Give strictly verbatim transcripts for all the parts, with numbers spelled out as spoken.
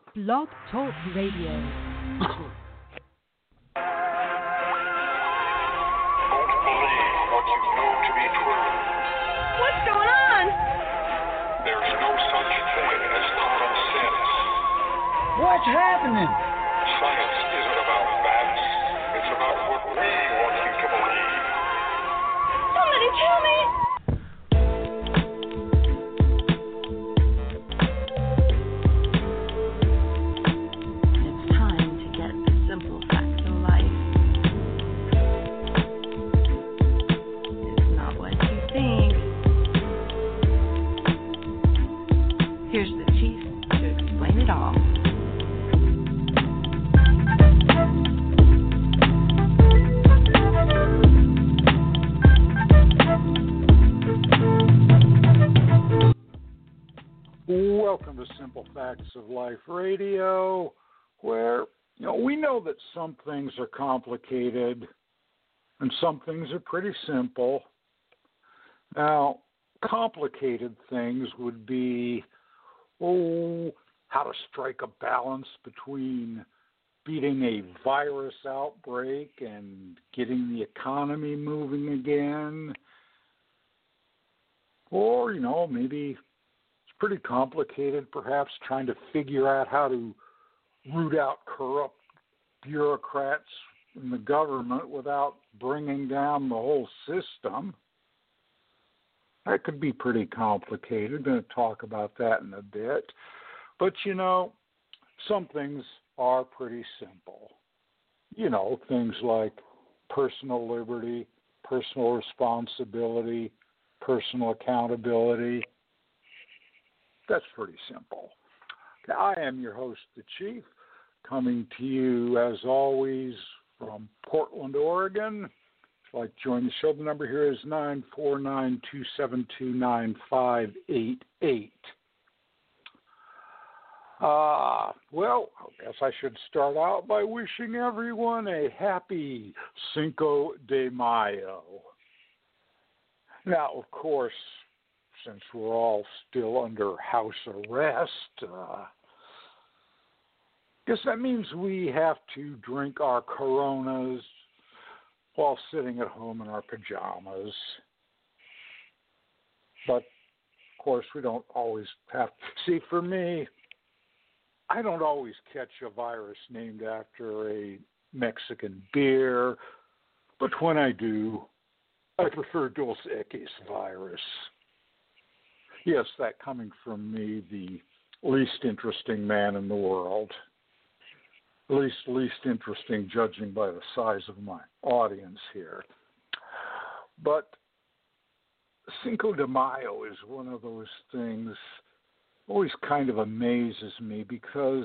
Blog Talk Radio. What's going on? There's no such thing as common sense. What's happening? Science isn't about facts. It's about what we want you to believe. Somebody tell me. It's time to get the simple facts of life. It's not what you think. Here's the chief to explain it all. Welcome to Simple Facts of Life Radio, where, you know, we know that some things are complicated and some things are pretty simple. Now, complicated things would be, oh, how to strike a balance between beating a virus outbreak and getting the economy moving again. Or, you know, maybe pretty complicated, perhaps, trying to figure out how to root out corrupt bureaucrats in the government without bringing down the whole system. That could be pretty complicated. I'm going to talk about that in a bit. But, you know, some things are pretty simple. You know, things like personal liberty, personal responsibility, personal accountability. That's pretty simple. I am your host, the Chief, coming to you, as always, from Portland, Oregon. If you'd like to join the show, the number here is nine four nine, two seven two, nine five eight eight. Uh, well, I guess I should start out by wishing everyone a happy Cinco de Mayo. Now, of course, since we're all still under house arrest, uh, I guess that means we have to drink our Coronas while sitting at home in our pajamas. But, of course, we don't always have to. See, for me, I don't always catch a virus named after a Mexican beer, but when I do, I prefer Dos Equis virus. Yes, that coming from me, the least interesting man in the world. At least least interesting, judging by the size of my audience here. But Cinco de Mayo is one of those things always kind of amazes me, because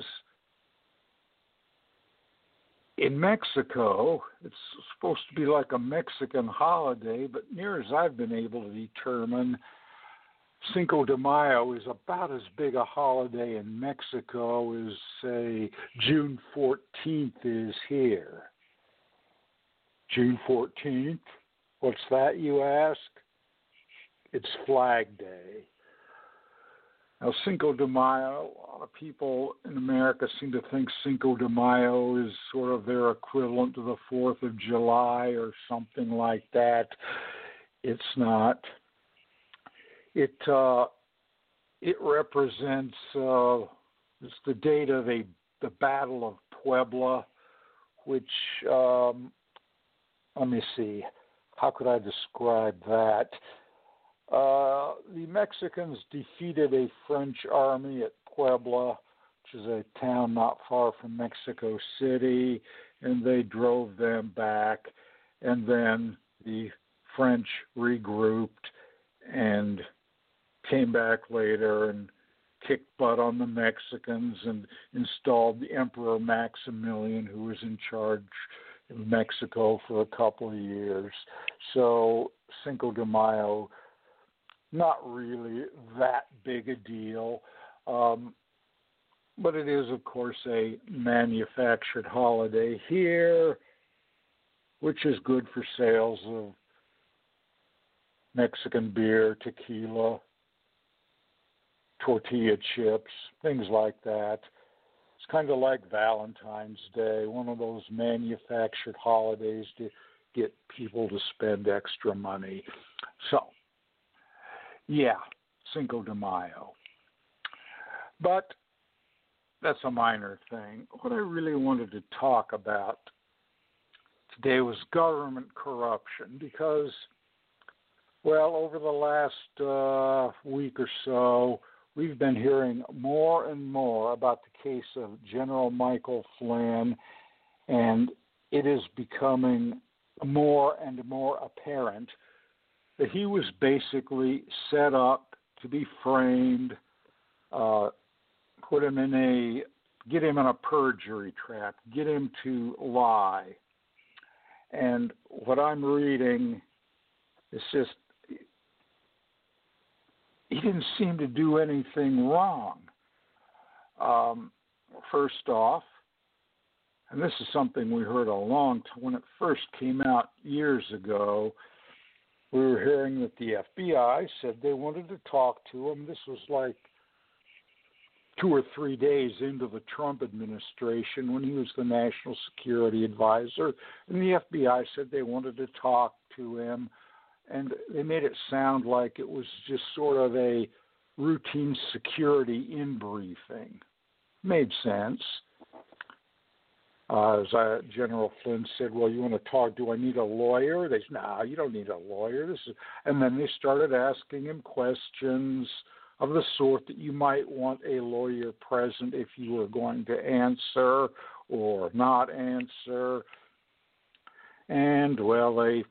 in Mexico, it's supposed to be like a Mexican holiday, but near as I've been able to determine, Cinco de Mayo is about as big a holiday in Mexico as, say, June fourteenth is here. June fourteenth? What's that, you ask? It's Flag Day. Now, Cinco de Mayo, a lot of people in America seem to think Cinco de Mayo is sort of their equivalent to the fourth of July or something like that. It's not. It uh, it represents uh, it's the date of a the Battle of Puebla, which um, let me see, how could I describe that? Uh, the Mexicans defeated a French army at Puebla, which is a town not far from Mexico City, and they drove them back, and then the French regrouped and came back later and kicked butt on the Mexicans and installed the Emperor Maximilian, who was in charge of Mexico for a couple of years. So Cinco de Mayo, not really that big a deal, um, but it is, of course, a manufactured holiday here, which is good for sales of Mexican beer, tequila, tortilla chips, things like that. It's kind of like Valentine's Day, one of those manufactured holidays to get people to spend extra money. So, yeah, Cinco de Mayo. But that's a minor thing. What I really wanted to talk about today was government corruption because, well, over the last uh, week or so, we've been hearing more and more about the case of General Michael Flynn, and it is becoming more and more apparent that he was basically set up to be framed, uh, put him in a, get him in a perjury trap, get him to lie. And what I'm reading is just, he didn't seem to do anything wrong. Um, first off, and this is something we heard a long time, when it first came out years ago, we were hearing that the F B I said they wanted to talk to him. This was like two or three days into the Trump administration when he was the national security advisor, and the F B I said they wanted to talk to him, and they made it sound like it was just sort of a routine security in-briefing. Made sense. Uh, as uh, General Flynn said, well, you want to talk, do I need a lawyer? They said, no, nah, you don't need a lawyer. This is, and then they started asking him questions of the sort that you might want a lawyer present if you were going to answer or not answer. And, well, they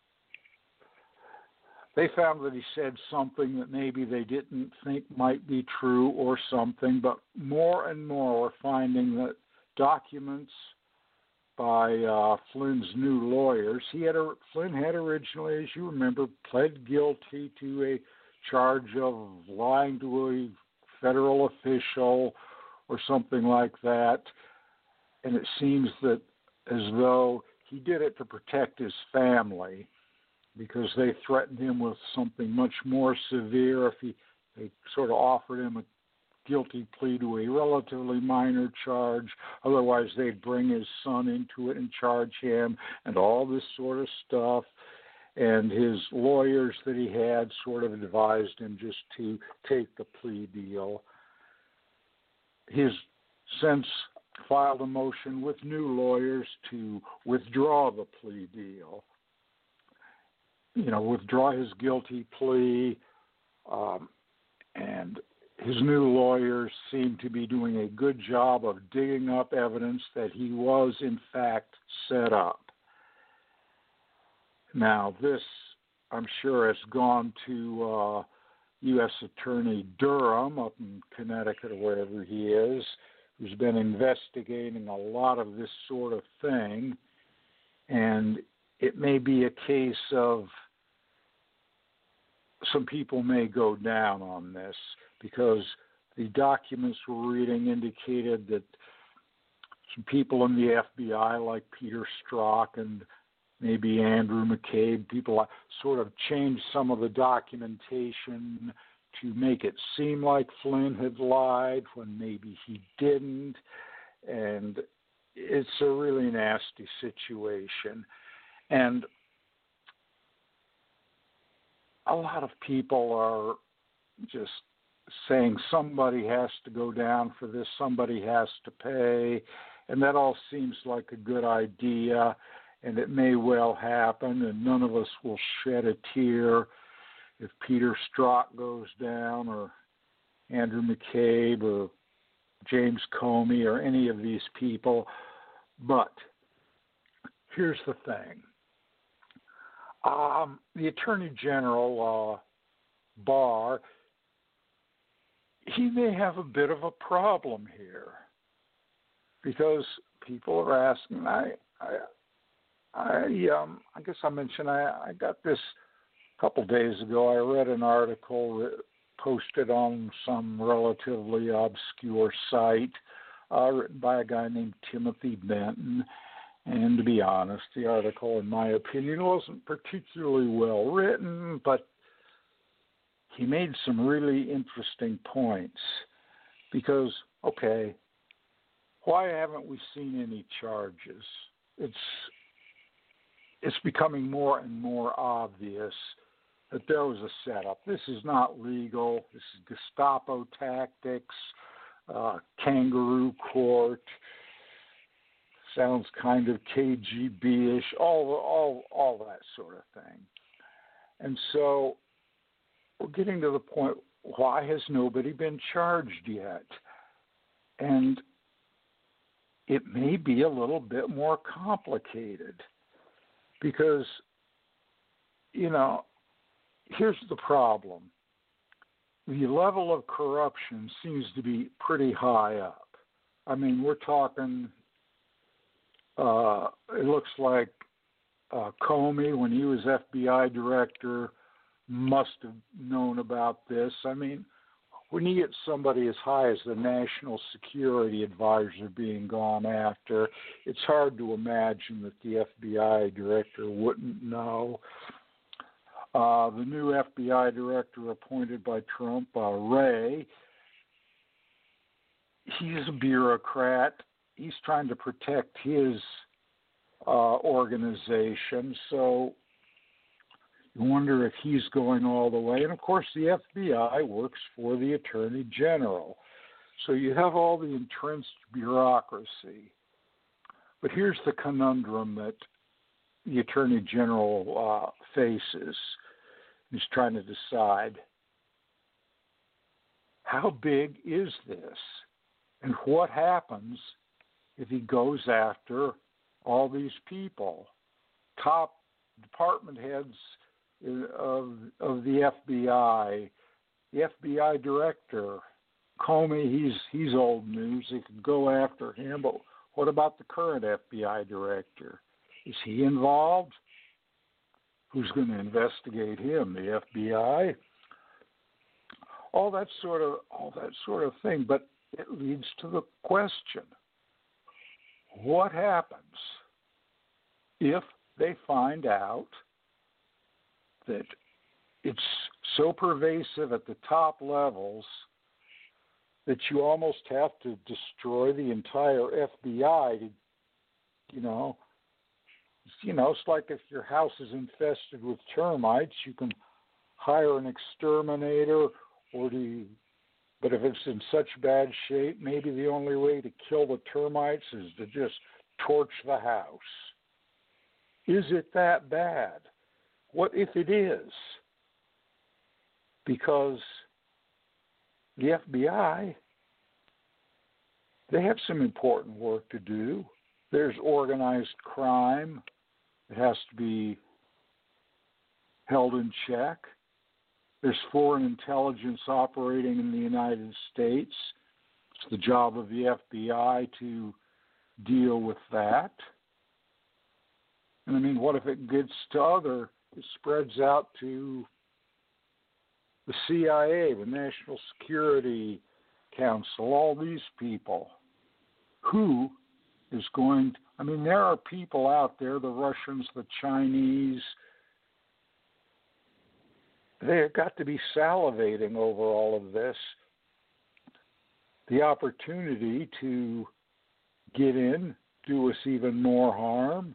they found that he said something that maybe they didn't think might be true or something, but more and more we're finding that documents by uh, Flynn's new lawyers, he had a, Flynn had originally, as you remember, pled guilty to a charge of lying to a federal official or something like that, and it seems that as though he did it to protect his family because they threatened him with something much more severe if he they sort of offered him a guilty plea to a relatively minor charge. Otherwise, they'd bring his son into it and charge him and all this sort of stuff. And his lawyers that he had sort of advised him just to take the plea deal. He's since filed a motion with new lawyers to withdraw the plea deal. You know, withdraw his guilty plea, um, and his new lawyers seem to be doing a good job of digging up evidence that he was, in fact, set up. Now, this, I'm sure, has gone to uh, U S Attorney Durham up in Connecticut or wherever he is, who's been investigating a lot of this sort of thing. And it may be a case of some people may go down on this because the documents we're reading indicated that some people in the F B I, like Peter Strzok and maybe Andrew McCabe, people sort of changed some of the documentation to make it seem like Flynn had lied when maybe he didn't. And it's a really nasty situation. And a lot of people are just saying somebody has to go down for this, somebody has to pay, and that all seems like a good idea, and it may well happen, and none of us will shed a tear if Peter Strzok goes down or Andrew McCabe or James Comey or any of these people. But here's the thing. Um, the Attorney General, uh, Barr, he may have a bit of a problem here because people are asking, I, I, I, um, I guess I mentioned I, I got this a couple days ago. I read an article posted on some relatively obscure site uh, written by a guy named Timothy Benton. And to be honest, the article, in my opinion, wasn't particularly well written, but he made some really interesting points because, okay, why haven't we seen any charges? It's it's becoming more and more obvious that there was a setup. This is not legal. This is Gestapo tactics, uh, kangaroo court. Sounds kind of K G B-ish, all, all, all that sort of thing. And so we're getting to the point, why has nobody been charged yet? And it may be a little bit more complicated because, you know, here's the problem. The level of corruption seems to be pretty high up. I mean, we're talking, uh, it looks like uh, Comey, when he was F B I director, must have known about this. I mean, when you get somebody as high as the National Security Advisor being gone after, it's hard to imagine that the F B I director wouldn't know. Uh, the new F B I director appointed by Trump, uh, Wray, he's a bureaucrat. He's trying to protect his uh, organization, so you wonder if he's going all the way. And, of course, the F B I works for the Attorney General. So you have all the entrenched bureaucracy. But here's the conundrum that the Attorney General uh, faces. He's trying to decide, how big is this? And what happens if he goes after all these people, top department heads of of the F B I, the F B I director, Comey, he's he's old news. They could go after him, but what about the current F B I director? Is he involved? Who's going to investigate him? The F B I? All that sort of all that sort of thing. But it leads to the question: what happens if they find out that it's so pervasive at the top levels that you almost have to destroy the entire F B I to, you know, you know, it's like if your house is infested with termites, you can hire an exterminator, or do you, but if it's in such bad shape, maybe the only way to kill the termites is to just torch the house. Is it that bad? What if it is? Because the F B I, they have some important work to do. There's organized crime that has to be held in check. There's foreign intelligence operating in the United States. It's the job of the F B I to deal with that. And I mean, what if it gets to other, it spreads out to the C I A, the National Security Council, all these people? Who is going to, I mean, there are people out there, the Russians, the Chinese, they've got to be salivating over all of this. The opportunity to get in, do us even more harm.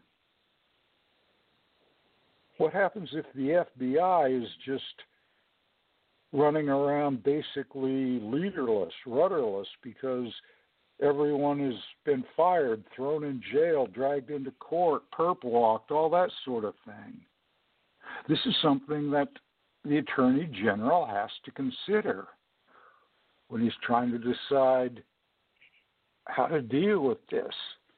What happens if the F B I is just running around basically leaderless, rudderless, because everyone has been fired, thrown in jail, dragged into court, perp walked, all that sort of thing? This is something that the Attorney General has to consider when he's trying to decide how to deal with this.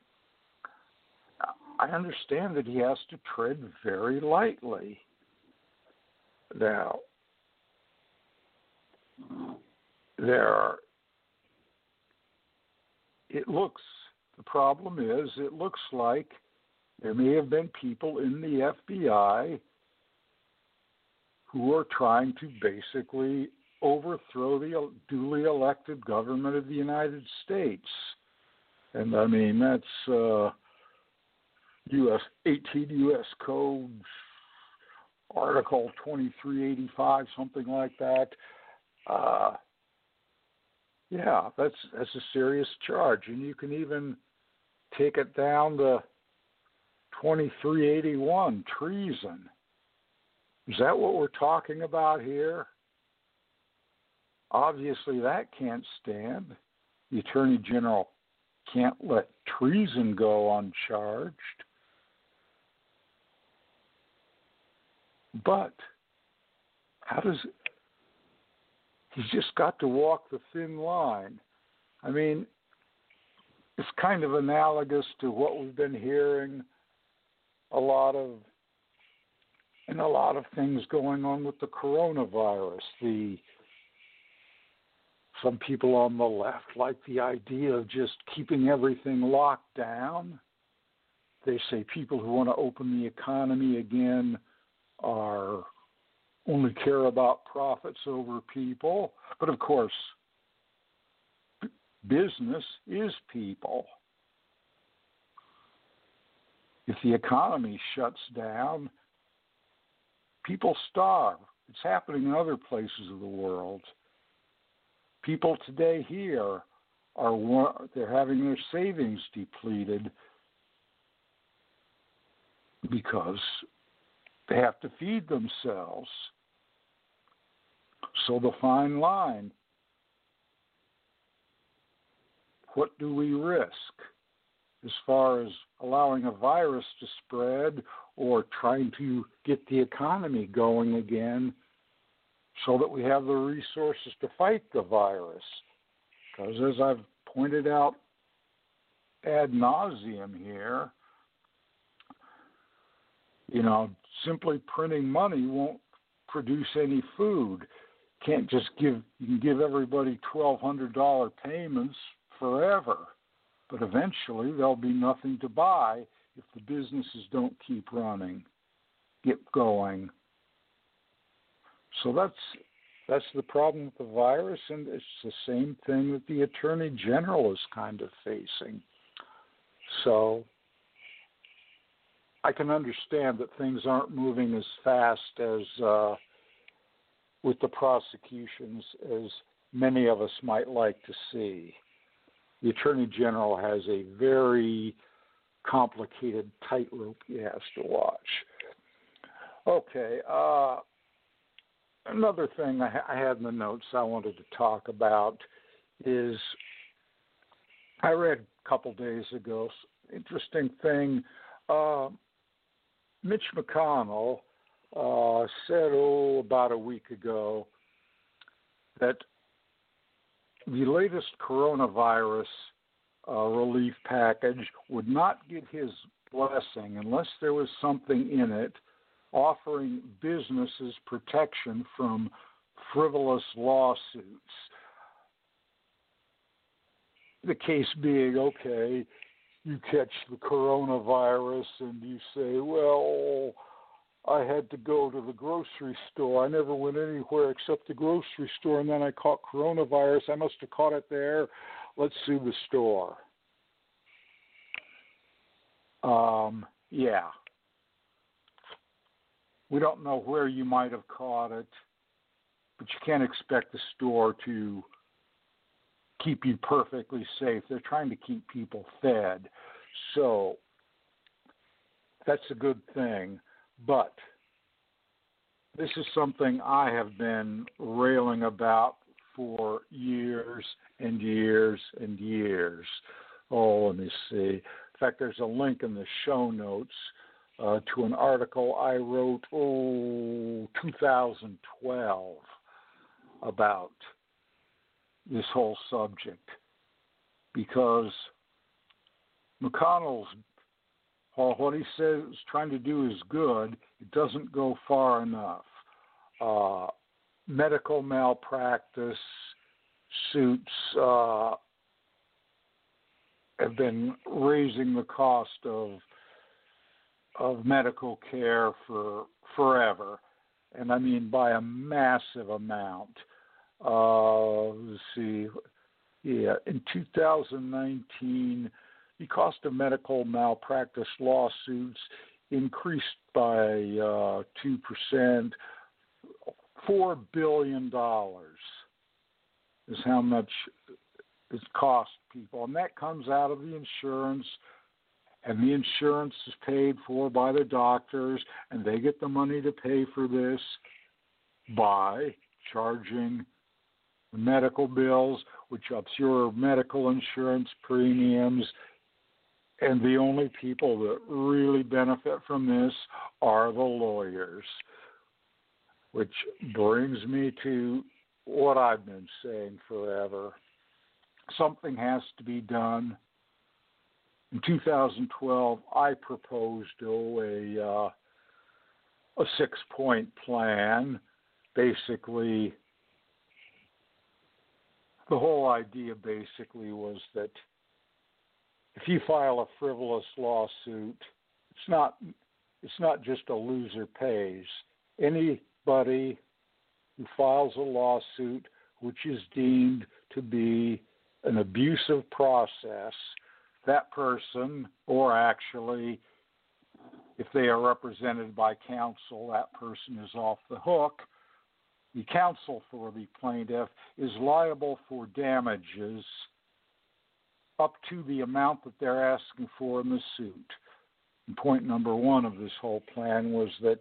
I understand that he has to tread very lightly. Now, there are, it looks, the problem is, it looks like there may have been people in the F B I who are trying to basically overthrow the duly elected government of the United States. And I mean, that's uh, U S eighteen U S Code Article twenty-three eighty-five, something like that. Uh, yeah, that's that's a serious charge, and you can even take it down to twenty-three eighty-one, treason. Is that what we're talking about here? Obviously, that can't stand. The Attorney General can't let treason go uncharged. But how does it? He's just got to walk the thin line. I mean, it's kind of analogous to what we've been hearing a lot of, and a lot of things going on with the coronavirus. The some people on the left like the idea of just keeping everything locked down. They say people who want to open the economy again are only care about profits over people. But of course, b- business is people. If the economy shuts down, people starve. It's happening in other places of the world. People today here are they're having their savings depleted because they have to feed themselves. So the fine line, what do we risk as far as allowing a virus to spread or trying to get the economy going again so that we have the resources to fight the virus? Because as I've pointed out ad nauseum here, you know, simply printing money won't produce any food. Can't just give, you can give everybody twelve hundred dollars payments forever, but eventually there'll be nothing to buy if the businesses don't keep running, get going. So that's that's the problem with the virus, and it's the same thing that the Attorney General is kind of facing. So I can understand that things aren't moving as fast as uh, with the prosecutions as many of us might like to see. The Attorney General has a very complicated tightrope he has to watch. Okay, uh, another thing I, ha- I had in the notes I wanted to talk about is I read a couple days ago, interesting thing, uh, Mitch McConnell uh, said, oh, about a week ago, that the latest coronavirus uh, relief package would not get his blessing unless there was something in it offering businesses protection from frivolous lawsuits. The case being, okay, you catch the coronavirus and you say, well, I had to go to the grocery store. I never went anywhere except the grocery store, and then I caught coronavirus. I must have caught it there. Let's sue the store. Um, yeah. We don't know where you might have caught it, but you can't expect the store to keep you perfectly safe. They're trying to keep people fed. So that's a good thing. But this is something I have been railing about for years and years and years. Oh, let me see. In fact, there's a link in the show notes uh, to an article I wrote, oh, two thousand twelve about this whole subject, because McConnell's, while what he says is trying to do is good, it doesn't go far enough. Uh, medical malpractice suits uh, have been raising the cost of of medical care for forever, and I mean by a massive amount. Uh, let's see, yeah, in two thousand nineteen, the cost of medical malpractice lawsuits increased by uh, two percent. four billion dollars is how much it costs people, and that comes out of the insurance, and the insurance is paid for by the doctors, and they get the money to pay for this by charging the medical bills, which ups your medical insurance premiums, and the only people that really benefit from this are the lawyers, which brings me to what I've been saying forever. Something has to be done. In two thousand twelve, I proposed oh, a, uh, a six-point plan. Basically, the whole idea basically was that if you file a frivolous lawsuit, it's not it's not just a loser pays. Anybody who files a lawsuit which is deemed to be an abusive process, that person, or actually, if they are represented by counsel, that person is off the hook. The counsel for the plaintiff is liable for damages up to the amount that they're asking for in the suit. And point number one of this whole plan was that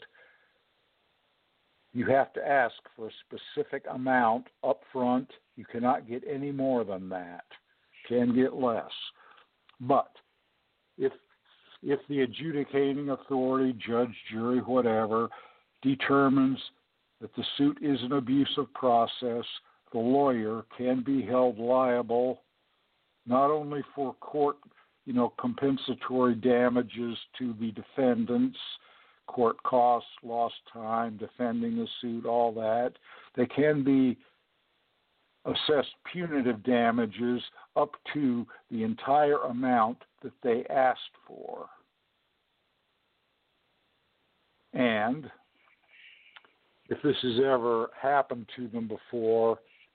you have to ask for a specific amount up front. You cannot get any more than that. You can get less. But if if the adjudicating authority, judge, jury, whatever, determines that the suit is an abusive process, the lawyer can be held liable not only for court, you know, compensatory damages to the defendants, court costs, lost time, defending the suit, all that. They can be assessed punitive damages up to the entire amount that they asked for. And if this has ever happened to them before,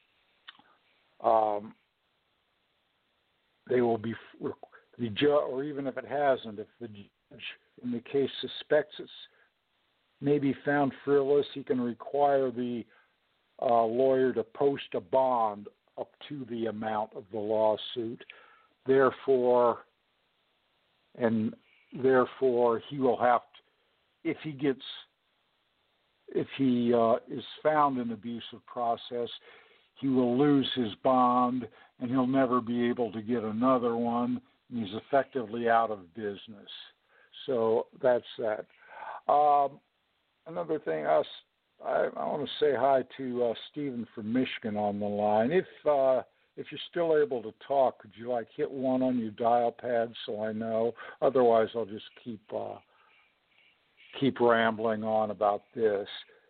um, they will be, the judge, or even if it hasn't, if the judge in the case suspects it's maybe found frivolous, he can require the uh, lawyer to post a bond up to the amount of the lawsuit. Therefore, and therefore he will have to, if he gets, if he uh, is found in abusive process, he will lose his bond and he'll never be able to get another one. And he's effectively out of business. So that's that. Um, another thing, I, I, I want to say hi to uh, Stephen from Michigan on the line. If uh, if you're still able to talk, could you like hit one on your dial pad so I know? Otherwise, I'll just keep uh, keep rambling on about this.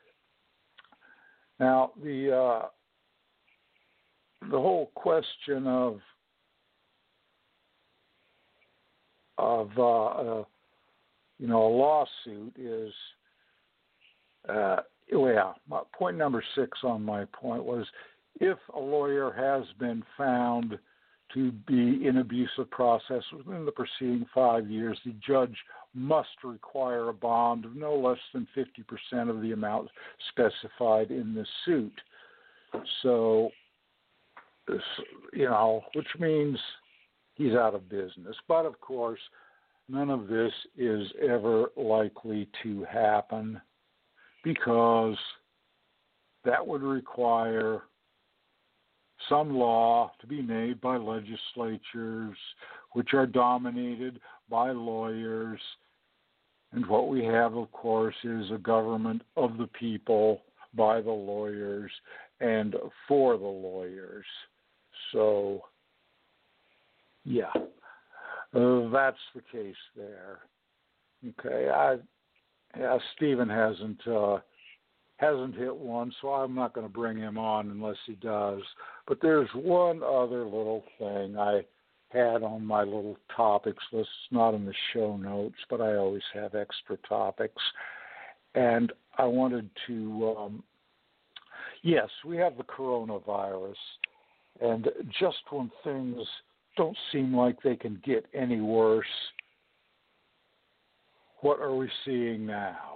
Now, the uh, the whole question of of uh, uh, you know, a lawsuit is, uh, yeah, my point number six on my point was, if a lawyer has been found to be in abusive process within the preceding five years, the judge must require a bond of no less than fifty percent of the amount specified in the suit. So, this, you know, which means he's out of business. But, of course, none of this is ever likely to happen because that would require some law to be made by legislatures, which are dominated by lawyers. And what we have, of course, is a government of the people, by the lawyers, and for the lawyers. So, yeah, uh, that's the case there. Okay, I, yeah, Stephen hasn't uh, hasn't hit one, so I'm not going to bring him on unless he does. But there's one other little thing I had on my little topics list. It's not in the show notes, but I always have extra topics. And I wanted to, um, yes, we have the coronavirus. And just when things don't seem like they can get any worse, what are we seeing now?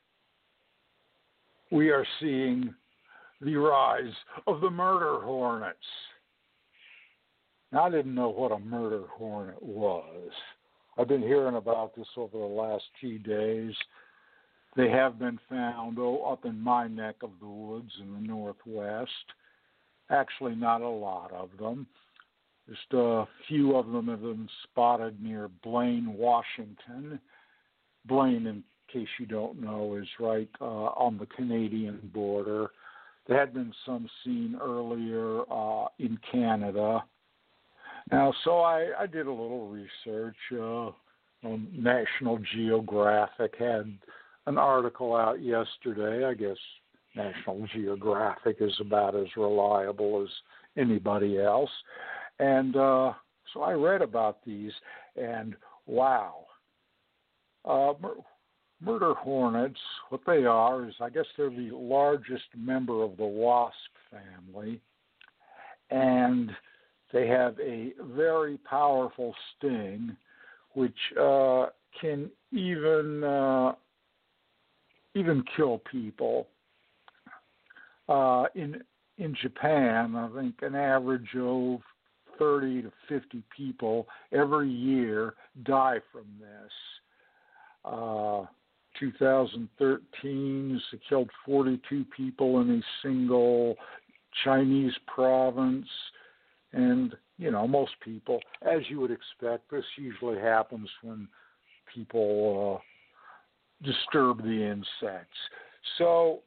We are seeing the rise of the murder hornets. Now, I didn't know what a murder hornet was. I've been hearing about this over the last few days. They have been found, oh, up in my neck of the woods in the Northwest. Actually, not a lot of them. Just a few of them have been spotted near Blaine, Washington. Blaine, in case you don't know, is right uh, on the Canadian border. There had been some seen earlier uh, in Canada. Now, so I, I did a little research. Uh, um, National Geographic had an article out yesterday. I guess National Geographic is about as reliable as anybody else. And uh, so I read about these, and wow. Uh, mur- murder hornets, what they are is, I guess they're the largest member of the wasp family, and they have a very powerful sting, which uh, can even uh, even kill people. Uh, in in Japan, I think an average of thirty to fifty people every year die from this. Uh, two thousand thirteen, it killed forty-two people in a single Chinese province. And, you know, most people, as you would expect, this usually happens when people uh, disturb the insects. So,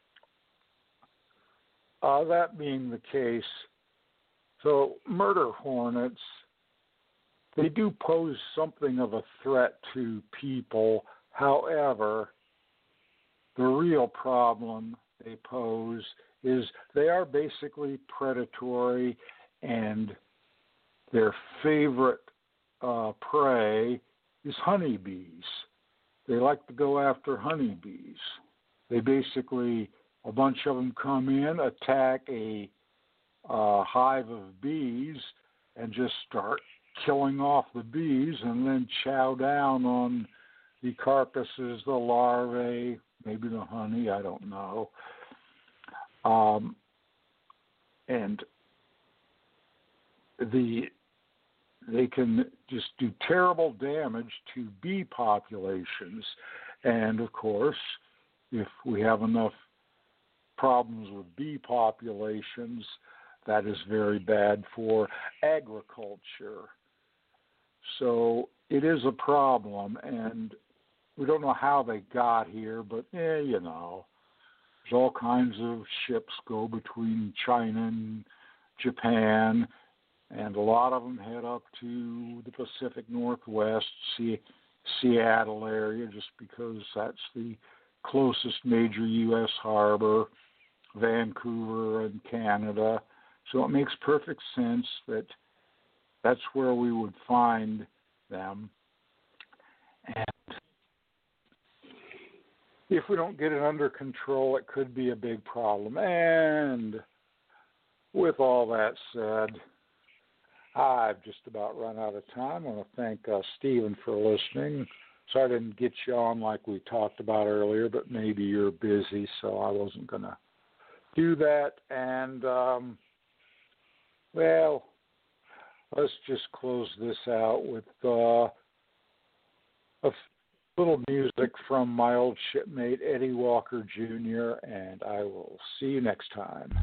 uh, that being the case, so murder hornets, they do pose something of a threat to people. However, the real problem they pose is they are basically predatory, and their favorite uh, prey is honeybees. They like to go after honeybees. They basically, a bunch of them come in, attack a uh, hive of bees, and just start killing off the bees, and then chow down on the carcasses, the larvae, maybe the honey, I don't know. Um, and the they can just do terrible damage to bee populations. And, of course, if we have enough problems with bee populations, that is very bad for agriculture. So it is a problem, and we don't know how they got here, but, eh, you know, there's all kinds of ships go between China and Japan, and a lot of them head up to the Pacific Northwest, Se- Seattle area, just because that's the closest major U S harbor, Vancouver and Canada. So it makes perfect sense that that's where we would find them. And if we don't get it under control, it could be a big problem. And with all that said, I've just about run out of time. I want to thank uh, Stephen for listening. Sorry I didn't get you on like we talked about earlier, but maybe you're busy, so I wasn't going to do that. And, um, well, let's just close this out with uh, a f- little music from my old shipmate, Eddie Walker Junior, and I will see you next time.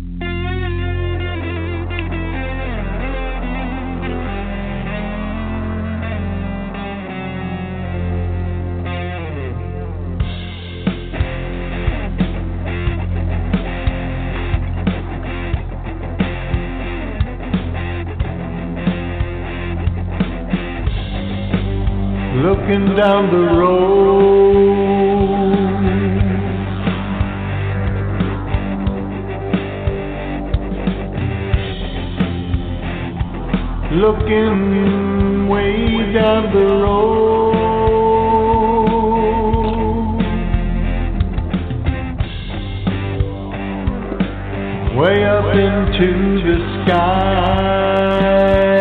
Looking down the road, looking way down the road, way up into the sky.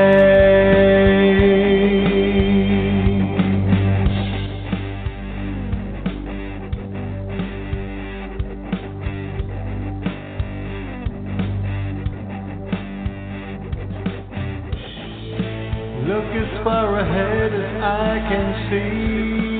look as far ahead as I can see.